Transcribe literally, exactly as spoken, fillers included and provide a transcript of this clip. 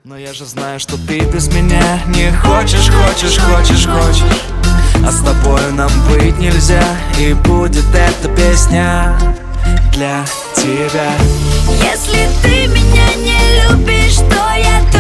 Но я же знаю, что ты без меня не хочешь, хочешь, хочешь, хочешь. А с тобою нам быть нельзя, и будет эта песня для тебя. Если ты меня не любишь, то я